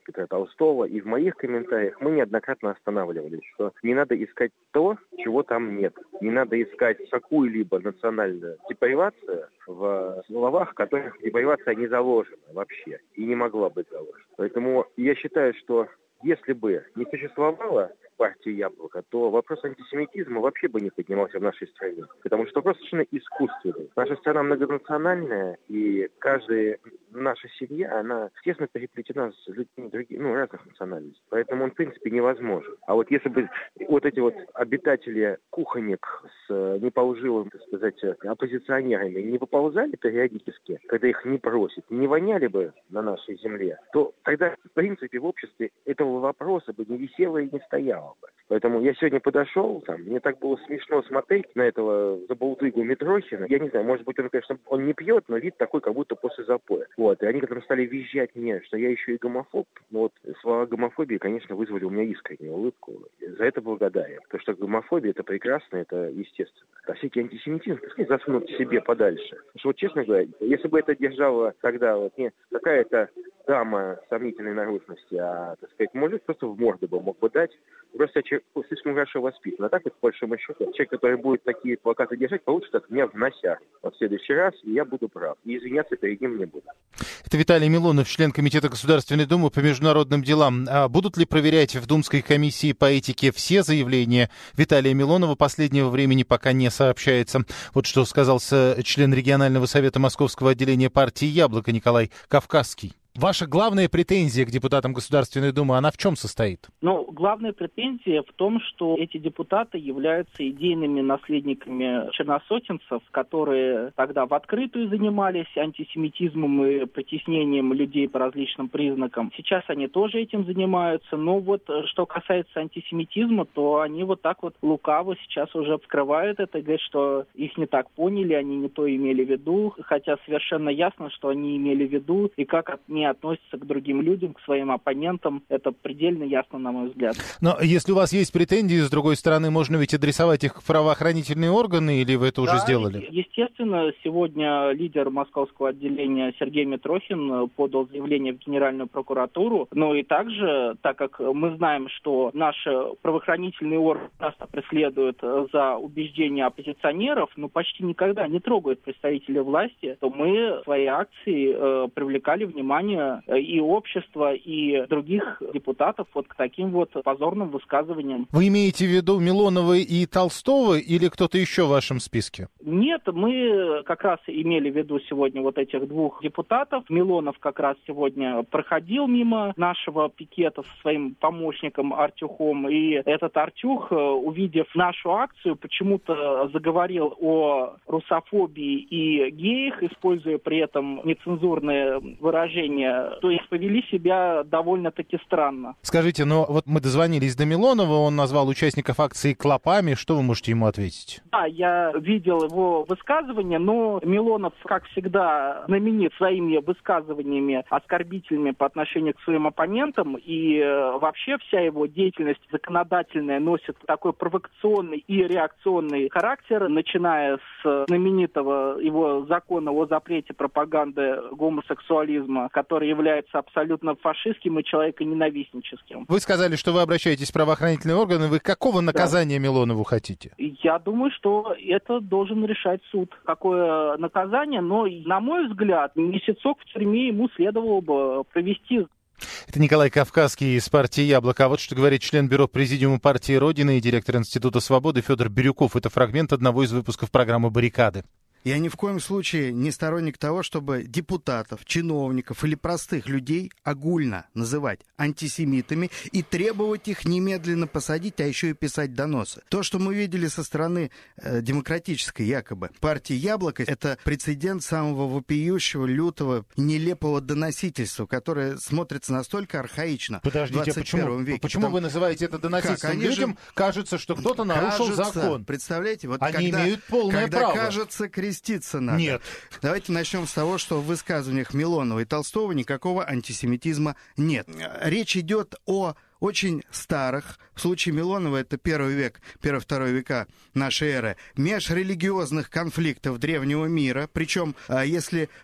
Петра Толстого, и в моих комментариях мы неоднократно останавливались, что не надо искать то, чего там нет. Не надо искать какую-либо национальную депривацию в словах, в которых депривация не заложена вообще и не могла быть заложена. Поэтому я считаю, что если бы не существовало партии «Яблоко», то вопрос антисемитизма вообще бы не поднимался в нашей стране. Потому что вопрос совершенно искусственный. Наша страна многонациональная, и каждая наша семья, она тесно переплетена с людьми других, разных национальностей. Поэтому он, в принципе, невозможен. А вот если бы вот эти вот обитатели кухонек с неполживым, так сказать, оппозиционерами не выползали периодически, когда их не просят, не воняли бы на нашей земле, то тогда, в принципе, в обществе этого вопроса бы не висело и не стояло. Поэтому я сегодня подошел, мне так было смешно смотреть на этого забулдыгу Митрохина. Я не знаю, может быть, он, конечно, он не пьет, но вид такой, как будто после запоя. И они, когда стали визжать мне, что я еще и гомофоб, слова гомофобии, конечно, вызвали у меня искреннюю улыбку. За это благодарен. Потому что гомофобия — это прекрасно, это естественно. А всякий антисемитизм, пускай засунут себе подальше. Потому что, честно говоря, если бы это держала тогда не какая-то дама сомнительной наружности, а, так сказать, мужик просто в морду бы мог бы дать. Просто человек слишком хорошо воспитан. А так, по большому счету, человек, который будет такие плакаты держать, получит от меня в носях в следующий раз, и я буду прав. И извиняться перед ним не буду. Это Виталий Милонов, член Комитета Государственной Думы по международным делам. А будут ли проверять в Думской комиссии по этике все заявления Виталия Милонова? Последнего времени пока не сообщается. Вот что сказал член регионального совета Московского отделения партии «Яблоко» Николай Кавказский. Ваша главная претензия к депутатам Государственной Думы, она в чем состоит? Главная претензия в том, что эти депутаты являются идейными наследниками черносотенцев, которые тогда в открытую занимались антисемитизмом и притеснением людей по различным признакам. Сейчас они тоже этим занимаются, но что касается антисемитизма, то они так лукаво сейчас уже вскрывают это и говорят, что их не так поняли, они не то имели в виду, хотя совершенно ясно, что они имели в виду, и как они относятся к другим людям, к своим оппонентам, это предельно ясно, на мой взгляд. Но если у вас есть претензии, с другой стороны, можно ведь адресовать их в правоохранительные органы, или вы это уже сделали? Естественно, сегодня лидер московского отделения Сергей Митрохин подал заявление в Генеральную прокуратуру, но и также, так как мы знаем, что наши правоохранительные органы часто преследуют за убеждения оппозиционеров, но почти никогда не трогают представителей власти, то мы в своей акции привлекали внимание и общества, и других депутатов к таким позорным высказываниям. Вы имеете в виду Милонова и Толстого или кто-то еще в вашем списке? Нет, мы как раз имели в виду сегодня этих двух депутатов. Милонов как раз сегодня проходил мимо нашего пикета со своим помощником Артюхом, и этот Артюх, увидев нашу акцию, почему-то заговорил о русофобии и геях, используя при этом нецензурные выражения, то есть повели себя довольно-таки странно. Скажите, мы дозвонились до Милонова, он назвал участников акции клопами, что вы можете ему ответить? Да, я видел его высказывания, но Милонов, как всегда, знаменит своими высказываниями оскорбительными по отношению к своим оппонентам, и вообще вся его деятельность законодательная носит такой провокационный и реакционный характер, начиная с знаменитого его закона о запрете пропаганды гомосексуализма, который является абсолютно фашистским и человеконенавистническим. Вы сказали, что вы обращаетесь в правоохранительные органы. Вы какого наказания Милонову хотите? Я думаю, что это должен решать суд. Какое наказание, но, на мой взгляд, месяцок в тюрьме ему следовало бы провести. Это Николай Кавказский из партии «Яблоко». А вот что говорит член бюро Президиума партии «Родина» и директор Института свободы Федор Бирюков. Это фрагмент одного из выпусков программы «Баррикады». Я ни в коем случае не сторонник того, чтобы депутатов, чиновников или простых людей огульно называть антисемитами и требовать их немедленно посадить, а еще и писать доносы. То, что мы видели со стороны демократической якобы партии «Яблоко», это прецедент самого вопиющего, лютого, нелепого доносительства, которое смотрится настолько архаично в 21 веке. Почему вы называете это доносительством? Людям кажется, что кто-то нарушил закон. Представляете, они имеют полное право. Кажется, креститься надо. Нет. Давайте начнем с того, что в высказываниях Милонова и Толстого никакого антисемитизма нет. Речь идет о очень старых, в случае Милонова это 1 век, 1-2 века нашей эры, межрелигиозных конфликтов древнего мира. Причем, если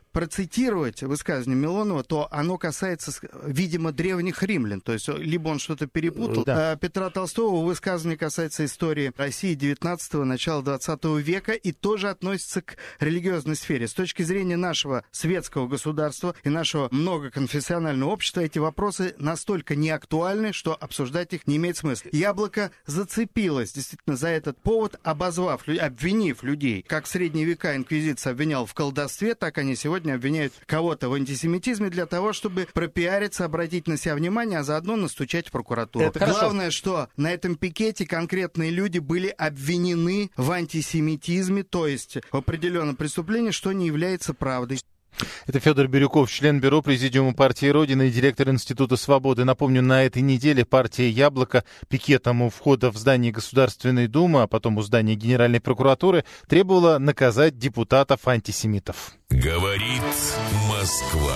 процитировать высказывание Милонова, то оно касается, видимо, древних римлян. То есть либо он что-то перепутал. Да. Петра Толстого высказывание касается истории России 19-го, начала 20 века и тоже относится к религиозной сфере. С точки зрения нашего светского государства и нашего многоконфессионального общества эти вопросы настолько неактуальны, что обсуждать их не имеет смысла. Яблоко зацепилось действительно за этот повод, обвинив людей. Как в средние века инквизиция обвиняла в колдовстве, так они сегодня обвиняют кого-то в антисемитизме для того, чтобы пропиариться, обратить на себя внимание, а заодно настучать в прокуратуру. Главное, что на этом пикете конкретные люди были обвинены в антисемитизме, то есть в определенном преступлении, что не является правдой. Это Федор Бирюков, член бюро Президиума партии Родина и директор Института свободы. Напомню, на этой неделе партия «Яблоко» пикетом у входа в здание Государственной Думы, а потом у здания Генеральной прокуратуры требовала наказать депутатов-антисемитов. Говорит Москва.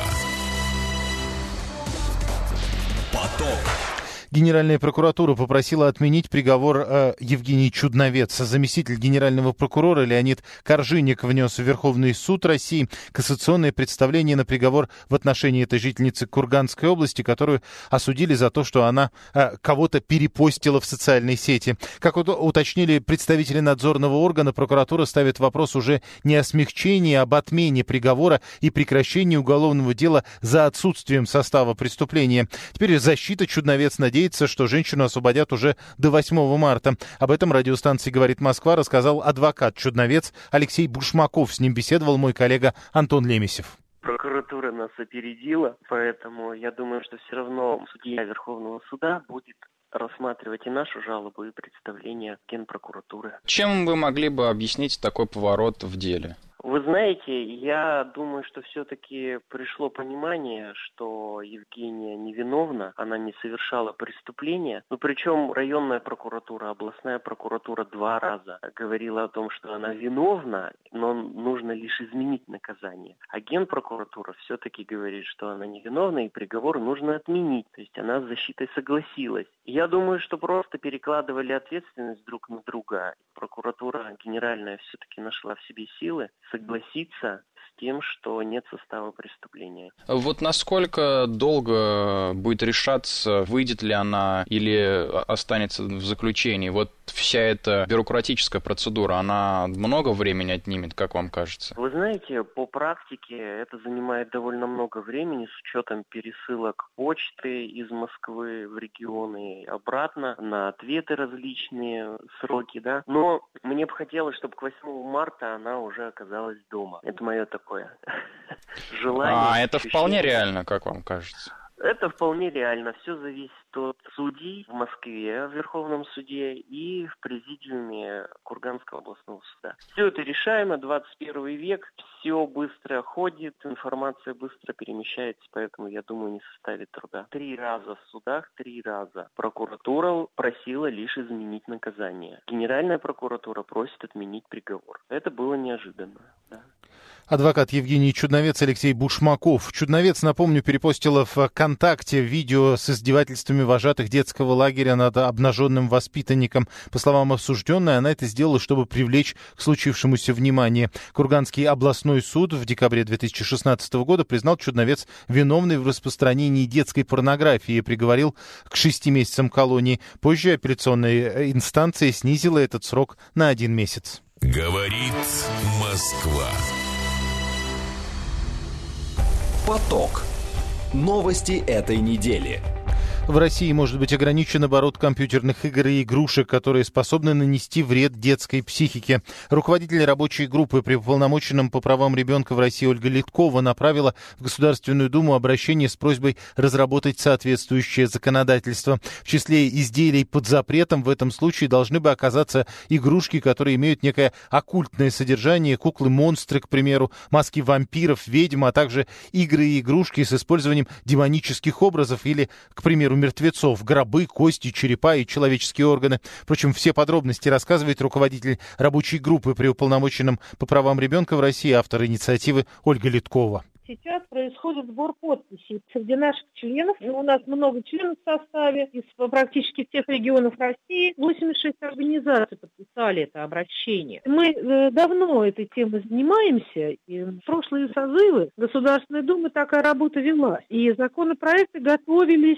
Поток. Генеральная прокуратура попросила отменить приговор Евгении Чудновец. Заместитель генерального прокурора Леонид Коржинник внес в Верховный суд России кассационное представление на приговор в отношении этой жительницы Курганской области, которую осудили за то, что она кого-то перепостила в социальной сети. Как уточнили представители надзорного органа, прокуратура ставит вопрос уже не о смягчении, а об отмене приговора и прекращении уголовного дела за отсутствием состава преступления. Теперь защита Чудновец надеется, что женщину освободят уже до 8 марта. Об этом радиостанции «Говорит Москва» рассказал адвокат Чудновец Алексей Бушмаков. С ним беседовал мой коллега Антон Лемесев. Прокуратура нас опередила, поэтому я думаю, что все равно судья Верховного суда будет рассматривать и нашу жалобу, и представление Генпрокуратуры. Чем вы могли бы объяснить такой поворот в деле? Вы знаете, я думаю, что все-таки пришло понимание, что Евгения невиновна, она не совершала преступления. Но причем районная прокуратура, областная прокуратура 2 раза говорила о том, что она виновна, но нужно лишь изменить наказание. А Генпрокуратура все-таки говорит, что она невиновна и приговор нужно отменить. То есть она с защитой согласилась. Я думаю, что просто перекладывали ответственность друг на друга. Прокуратура генеральная все-таки нашла в себе силы согласиться с тем, что нет состава преступления. Вот насколько долго будет решаться, выйдет ли она или останется в заключении? Вот вся эта бюрократическая процедура, она много времени отнимет, как вам кажется? Вы знаете, по практике это занимает довольно много времени с учетом пересылок почты из Москвы в регионы и обратно, на ответы различные сроки, да. Но мне бы хотелось, чтобы к 8 марта она уже оказалась дома. Это мое такое желание. Это вполне реально, как вам кажется? Это вполне реально. Все зависит от судей в Москве, в Верховном суде и в президиуме Курганского областного суда. Все это решаемо, 21 век, все быстро ходит, информация быстро перемещается, поэтому, я думаю, не составит труда. 3 раза в судах, 3 раза прокуратура просила лишь изменить наказание. Генеральная прокуратура просит отменить приговор. Это было неожиданно, да. Адвокат Евгений Чудновец Алексей Бушмаков. Чудновец, напомню, перепостила в ВКонтакте видео с издевательствами вожатых детского лагеря над обнаженным воспитанником. По словам осужденной, она это сделала, чтобы привлечь к случившемуся внимание. Курганский областной суд в декабре 2016 года признал Чудновец виновной в распространении детской порнографии и приговорил к 6 месяцам колонии. Позже апелляционная инстанция снизила этот срок на 1 месяц. Говорит Москва. Поток. Новости этой недели. В России может быть ограничен оборот компьютерных игр и игрушек, которые способны нанести вред детской психике. Руководитель рабочей группы при уполномоченном по правам ребенка в России Ольга Литкова направила в Государственную Думу обращение с просьбой разработать соответствующее законодательство. В числе изделий под запретом в этом случае должны бы оказаться игрушки, которые имеют некое оккультное содержание, куклы-монстры, к примеру, маски вампиров, ведьм, а также игры и игрушки с использованием демонических образов или, к примеру, мертвецов, гробы, кости, черепа и человеческие органы. Впрочем, все подробности рассказывает руководитель рабочей группы при уполномоченном по правам ребенка в России, автор инициативы Ольга Литкова. сейчас происходит сбор подписей среди наших членов. У нас много членов в составе из практически всех регионов России. 86 организаций подписали это обращение. Мы давно этой темой занимаемся, и в прошлые созывы Государственной Думы такая работа велась. И законопроекты готовились,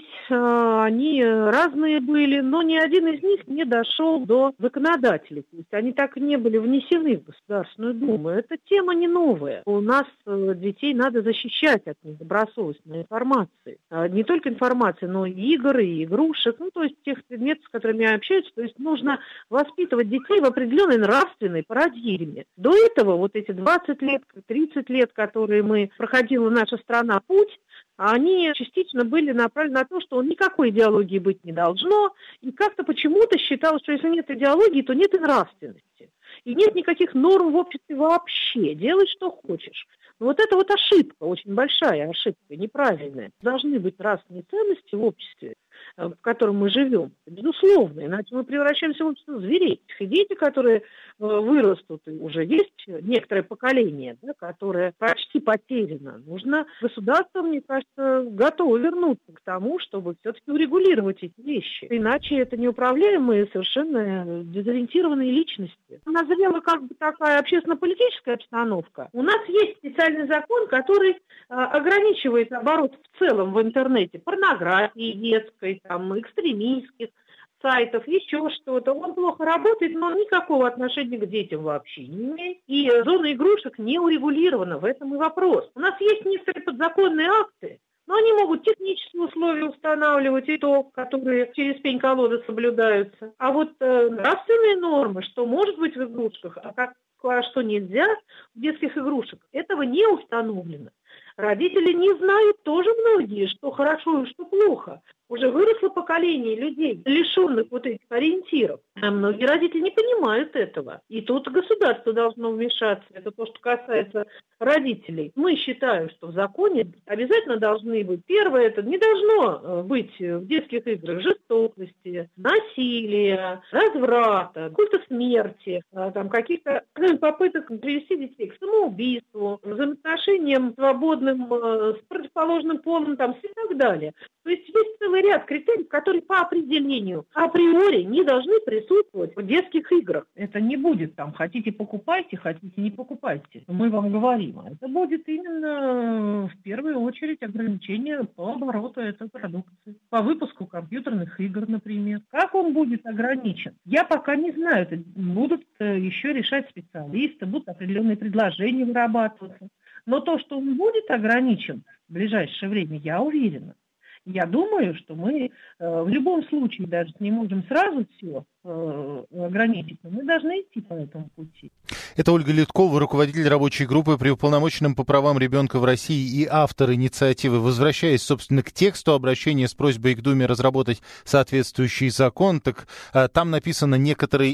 они разные были, но ни один из них не дошел до законодателей. То есть они так и не были внесены в Государственную Думу. Эта тема не новая. У нас детей надо защищать от недобросовестной информации. Не только информации, но и игр, и игрушек, то есть тех предметов, с которыми общаются. То есть нужно воспитывать детей в определенной нравственной парадигме. До этого вот эти 20 лет, 30 лет, которые проходила наша страна путь, они частично были направлены на то, что никакой идеологии быть не должно, и как-то почему-то считалось, что если нет идеологии, то нет и нравственности. И нет никаких норм в обществе вообще. Делай, что хочешь. Но вот это вот ошибка, очень большая ошибка, неправильная. Должны быть нравственные ценности в обществе, в котором мы живем, безусловно, иначе мы превращаемся в общество зверей. И дети, которые вырастут, и уже есть некоторое поколение, которое почти потеряно. Нужно государство, мне кажется, готово вернуться к тому, чтобы все-таки урегулировать эти вещи. Иначе это неуправляемые, совершенно дезориентированные личности. Назрела такая общественно-политическая обстановка. У нас есть специальный закон, который ограничивает оборот в целом в интернете порнографии детской, экстремистских сайтов, еще что-то. Он плохо работает, но никакого отношения к детям вообще не имеет. И зона игрушек не урегулирована, в этом и вопрос. У нас есть некоторые подзаконные акты, но они могут технические условия устанавливать, и то, которые через пень-колоды соблюдаются. А вот нравственные нормы, что может быть в игрушках, а что нельзя в детских игрушек, этого не установлено. Родители не знают тоже многие, что хорошо и что плохо. Уже выросло поколение людей, лишенных вот этих ориентиров. А многие родители не понимают этого. И тут государство должно вмешаться. Это то, что касается родителей. Мы считаем, что в законе обязательно должны быть. Первое, это не должно быть в детских играх жестокости, насилия, разврата, культа смерти, каких-то попыток привести детей к самоубийству, взаимоотношениям свободным с противоположным полом и так далее. То есть есть целый ряд критериев, которые по определению априори не должны присутствовать в детских играх. Это не будет хотите покупайте, хотите не покупайте. Мы вам говорим. Это будет именно в первую очередь ограничение по обороту этой продукции. По выпуску компьютерных игр, например. Как он будет ограничен? Я пока не знаю. Это будут еще решать специалисты, будут определенные предложения вырабатываться. Но то, что он будет ограничен в ближайшее время, я уверена. Я думаю, что мы в любом случае даже не можем сразу все ограничить, но мы должны идти по этому пути. Это Ольга Литкова, руководитель рабочей группы при уполномоченном по правам ребенка в России и автор инициативы. Возвращаясь, собственно, к тексту обращения с просьбой к Думе разработать соответствующий закон, так там написано: некоторые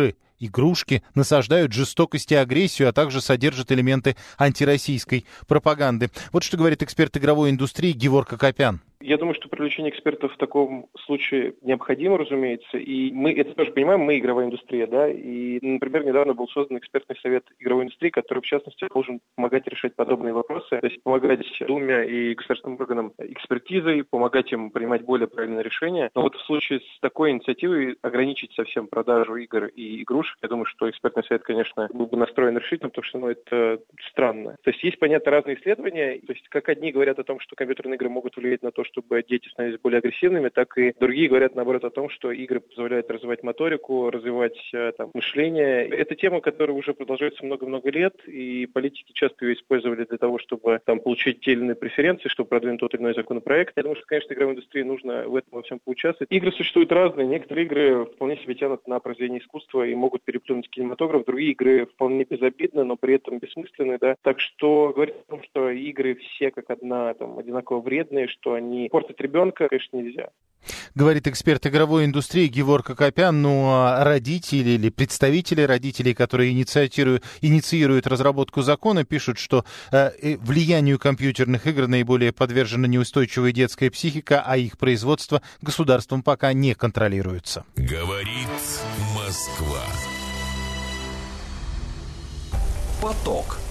игрушки насаждают жестокость и агрессию, а также содержат элементы антироссийской пропаганды. Вот что говорит эксперт игровой индустрии Геворг Акопян. Я думаю, что привлечение экспертов в таком случае необходимо, разумеется, и мы это тоже понимаем, мы игровая индустрия, да, и, например, недавно был создан экспертный совет игровой индустрии, который, в частности, должен помогать решать подобные вопросы, то есть помогать Думе и государственным органам экспертизой, помогать им принимать более правильные решения. Но вот в случае с такой инициативой ограничить совсем продажу игр и игрушек, я думаю, что экспертный совет, конечно, был бы настроен решительно, потому что, это странно. То есть понятно, разные исследования, то есть как одни говорят о том, что компьютерные игры могут влиять на то, чтобы дети становились более агрессивными, так и другие говорят, наоборот, о том, что игры позволяют развивать моторику, развивать мышление. Это тема, которая уже продолжается много-много лет, и политики часто ее использовали для того, чтобы получить те или иные преференции, чтобы продвинуть тот или иной законопроект. Я думаю, что, конечно, игровой индустрии нужно в этом во всем поучаствовать. Игры существуют разные. Некоторые игры вполне себе тянут на произведение искусства и могут переплюнуть кинематограф. Другие игры вполне безобидны, но при этом бессмысленны, да. Так что говорить о том, что игры все как одна одинаково вредные, что они портят ребенка, конечно, нельзя. Говорит эксперт игровой индустрии Геворг Акопян. А родители или представители родителей, которые инициируют разработку закона, пишут, что влиянию компьютерных игр наиболее подвержена неустойчивая детская психика, а их производство государством пока не контролируется. Говорит Москва. Поток.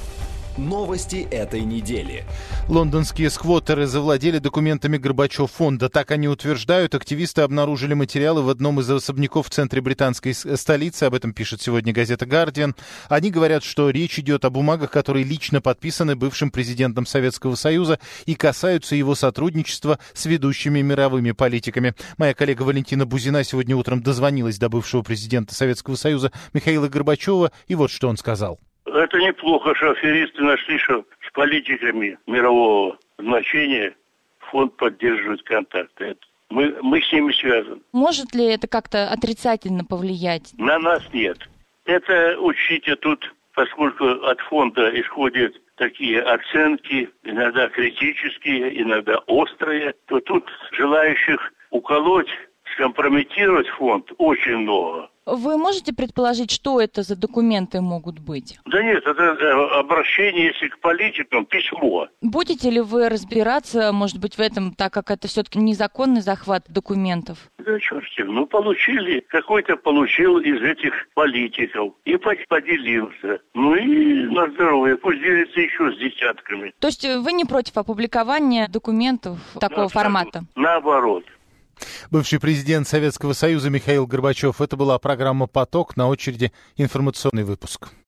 Новости этой недели. Лондонские сквоттеры завладели документами Горбачев-фонда. Так они утверждают. Активисты обнаружили материалы в одном из особняков в центре британской столицы. Об этом пишет сегодня газета «Гардиан». Они говорят, что речь идет о бумагах, которые лично подписаны бывшим президентом Советского Союза и касаются его сотрудничества с ведущими мировыми политиками. Моя коллега Валентина Бузина сегодня утром дозвонилась до бывшего президента Советского Союза Михаила Горбачева, и вот что он сказал. Это неплохо, что аферисты нашли, что с политиками мирового значения фонд поддерживает контакты. Мы с ними связаны. Может ли это как-то отрицательно повлиять? На нас нет. Это учтите тут, поскольку от фонда исходят такие оценки, иногда критические, иногда острые, то тут желающих уколоть, скомпрометировать фонд очень много. Вы можете предположить, что это за документы могут быть? Да нет, это обращение, если к политикам, письмо. Будете ли вы разбираться, может быть, в этом, так как это все-таки незаконный захват документов? Да черт с ним, получили, какой-то получил из этих политиков и поделился. Ну и на здоровье, пусть делится еще с десятками. То есть вы не против опубликования документов такого формата? Наоборот. Бывший президент Советского Союза Михаил Горбачев. Это была программа «Поток». На очереди информационный выпуск.